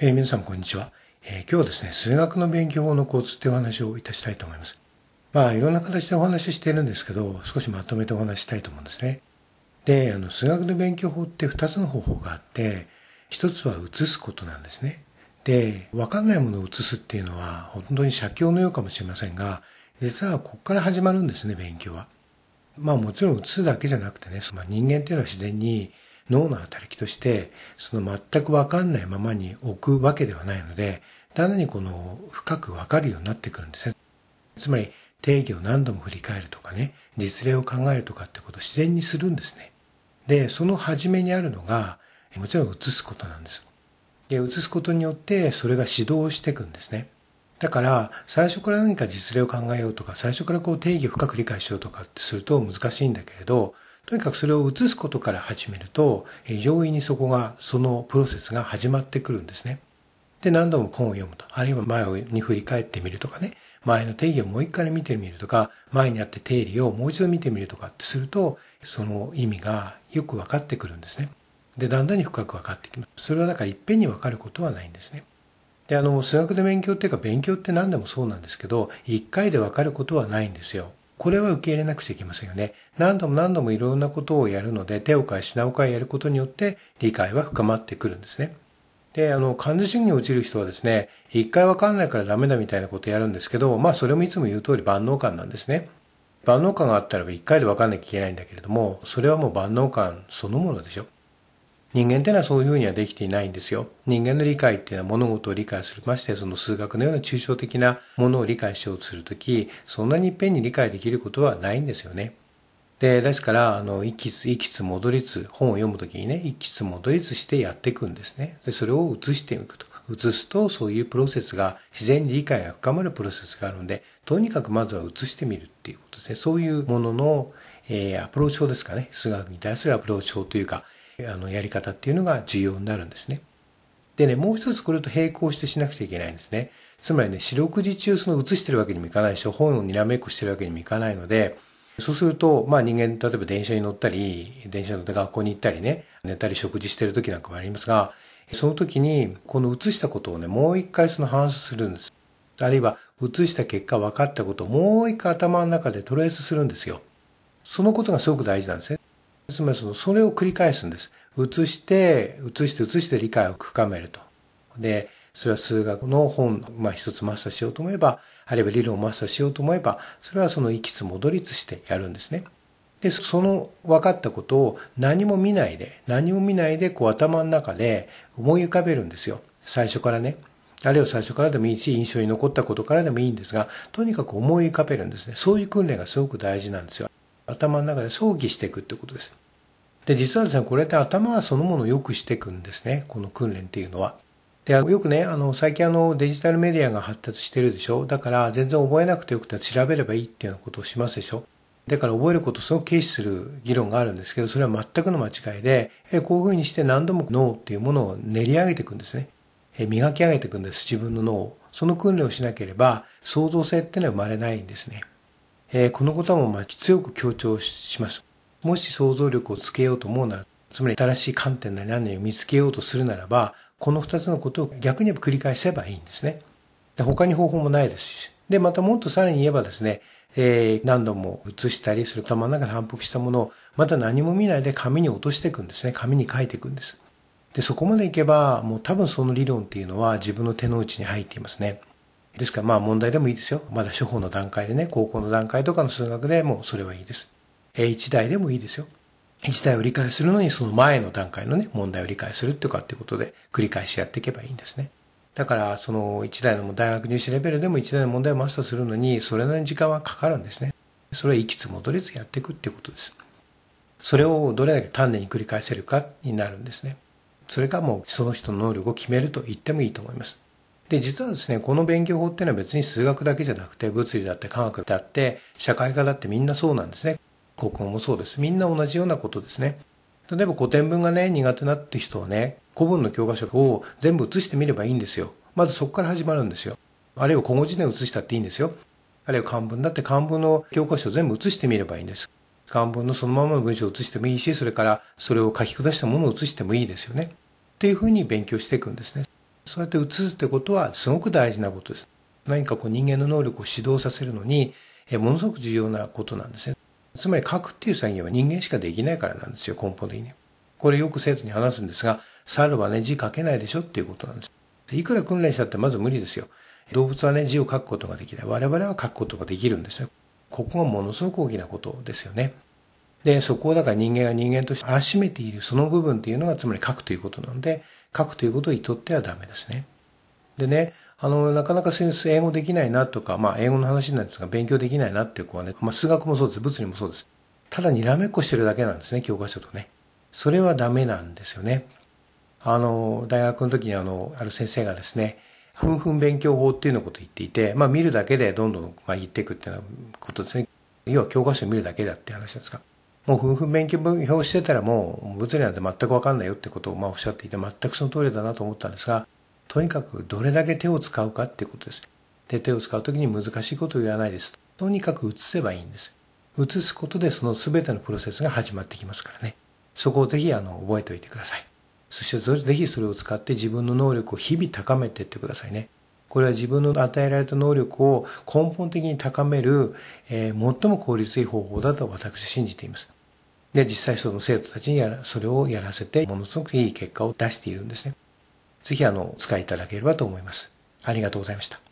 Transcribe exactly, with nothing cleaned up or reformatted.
えー、皆さんこんにちは、えー、今日はですね、数学の勉強法のコツっていうお話をいたしたいと思います。まあいろんな形でお話ししているんですけど、少しまとめてお話ししたいと思うんですね。で、あの数学の勉強法ってふたつの方法があって、ひとつは写すことなんですね。で、わかんないものを写すっていうのは本当に写経のようかもしれませんが、実はここから始まるんですね、勉強は。まあもちろん写すだけじゃなくてね、まあ、人間っていうのは自然に脳の働きとして、その全くわかんないままに置くわけではないので、だんだんにこの深くわかるようになってくるんですね。つまり定義を何度も振り返るとかね、実例を考えるとかってことを自然にするんですね。で、その初めにあるのが、もちろん写すことなんです。で、写すことによってそれが指導していくんですね。だから、最初から何か実例を考えようとか、最初からこう定義を深く理解しようとかってすると難しいんだけれど、とにかくそれを移すことから始めると、容易にそこが、そのプロセスが始まってくるんですね。で、何度も本を読むと、あるいは前に振り返ってみるとかね、前の定義をもう一回見てみるとか、前にあって定理をもう一度見てみるとかってすると、その意味がよく分かってくるんですね。で、だんだんに深く分かってきます。それはだからいっぺんに分かることはないんですね。で、あの、数学で勉強っていうか勉強って何でもそうなんですけど、一回で分かることはないんですよ。これは受け入れなくちゃいけませんよね。何度も何度もいろんなことをやるので、手を変え品を変えやることによって理解は深まってくるんですね。で、あの、漢字主義に陥る人はですね、一回分かんないからダメだみたいなことをやるんですけど、まあそれもいつも言う通り万能感なんですね。万能感があったら一回で分かんなきゃいけないんだけれども、それはもう万能感そのものでしょ。人間っていうのはそういうふうにはできていないんですよ。人間の理解っていうのは物事を理解する。ましてその数学のような抽象的なものを理解しようとするとき、そんなにいっぺんに理解できることはないんですよね。で、ですから、あの、一気つ、一気つ戻りつ、本を読むときにね、一気つ戻りつしてやっていくんですね。で、それを移していくと。移すと、そういうプロセスが、自然に理解が深まるプロセスがあるので、とにかくまずは移してみるっていうことですね。そういうものの、えー、アプローチ法ですかね。数学に対するアプローチ法というか、あの、やり方っていうのが重要になるんですね。でね、もう一つこれと並行してしなくちゃいけないんですね。つまりね、四六時中その移してるわけにもいかないし、本をにらめっこしてるわけにもいかないので、そうすると、まあ人間、例えば電車に乗ったり、電車に乗って学校に行ったりね、寝たり食事してる時なんかもありますが、その時に、この移したことをね、もう一回その反芻するんです。あるいは、移した結果分かったことをもう一回頭の中でトレースするんですよ。そのことがすごく大事なんですね。つまりその、それを繰り返すんです。移して、移して、移して理解を深めると。で、それは数学の本、まあ一つマスターしようと思えば、あるいは理論をマスターしようと思えば、それはその行きつ戻りつしてやるんですね。で、その分かったことを何も見ないで、何も見ないでこう頭の中で思い浮かべるんですよ。最初からね。あるいは最初からでもいいし、印象に残ったことからでもいいんですが、とにかく思い浮かべるんですね。そういう訓練がすごく大事なんですよ。頭の中で想起していくってことです。で、実はですね、これって頭そのものを良くしていくんですね。この訓練っていうのは。で、よくね、あの、最近あの、デジタルメディアが発達してるでしょ。だから、全然覚えなくてよくて調べればいいっていうようなことをしますでしょ。だから、覚えることをすごく軽視する議論があるんですけど、それは全くの間違いで、こういうふうにして何度も脳っていうものを練り上げていくんですね。磨き上げていくんです、自分の脳を。その訓練をしなければ、創造性っていうのは生まれないんですね。このこともまあ強く強調します。もし想像力をつけようと思うなら、つまり新しい観点なり何々を見つけようとするならば、この二つのことを逆に言えば繰り返せばいいんですね。で他に方法もないですし。で、またもっとさらに言えばですね、えー、何度も写したり、それから頭の中で反復したものを、また何も見ないで紙に落としていくんですね。紙に書いていくんです。で、そこまでいけば、もう多分その理論っていうのは自分の手の内に入っていますね。ですからまあ問題でもいいですよ。まだ初歩の段階でね、高校の段階とかの数学でもうそれはいいです。えー、一題でもいいですよ。一題を理解するのにその前の段階のね、問題を理解するとかっていうことで繰り返しやっていけばいいんですね。だからその一題の大学入試レベルでも一題の問題をマスターするのにそれなりに時間はかかるんですね。それは行きつ戻りつやっていくっていうことです。それをどれだけ丹念に繰り返せるかになるんですね。それがもうその人の能力を決めると言ってもいいと思います。で、実はですね、この勉強法っていうのは別に数学だけじゃなくて、物理だって科学だって、社会科だってみんなそうなんですね。国語もそうです。みんな同じようなことですね。例えば古典文がね、苦手なって人はね、古文の教科書を全部写してみればいいんですよ。まずそこから始まるんですよ。あるいは古語辞典を写したっていいんですよ。あるいは漢文だって漢文の教科書を全部写してみればいいんです。漢文のそのままの文章を写してもいいし、それからそれを書き下したものを写してもいいですよね。っていうふうに勉強していくんですね。 そうやって移すってことはすごく大事なことです。何かこう人間の能力を指導させるのに、えものすごく重要なことなんですね。つまり書くっていう作業は人間しかできないからなんですよ、根本的に。これよく生徒に話すんですが、猿はね、字書けないでしょっていうことなんです。いくら訓練したってまず無理ですよ。動物はね、字を書くことができない。我々は書くことができるんですよ。ここがものすごく大きなことですよね。で、そこをだから人間が人間として足めているその部分っていうのがつまり書くということなので、書くということを厭ってはダメですね。でね、あの、なかなか先生英語できないなとか、まあ英語の話なんですが勉強できないなっていう子はね、まあ数学もそうです、物理もそうです。ただにらめっこしてるだけなんですね、教科書とね。それはダメなんですよね。あの、大学の時にあの、ある先生がですね、ふんふん勉強法っていうのことを言っていて、まあ見るだけでどんどん、まあ、言っていくっていうことですね。要は教科書を見るだけだって話ですか。もうふんふん勉強表してたらもう物理なんて全くわかんないよってことをまあおっしゃっていて、全くその通りだなと思ったんですが、とにかくどれだけ手を使うかっていうことです。で、手を使うときに難しいことを言わないです。とにかく移せばいいんです。移すことでその全てのプロセスが始まってきますからね。そこをぜひあの覚えておいてください。そしてぜひそれを使って自分の能力を日々高めていってくださいね。これは自分の与えられた能力を根本的に高める、えー、最も効率いい方法だと私は信じています。で、実際その生徒たちにやらそれをやらせてものすごくいい結果を出しているんですね。ぜひあの、お使いいただければと思います。ありがとうございました。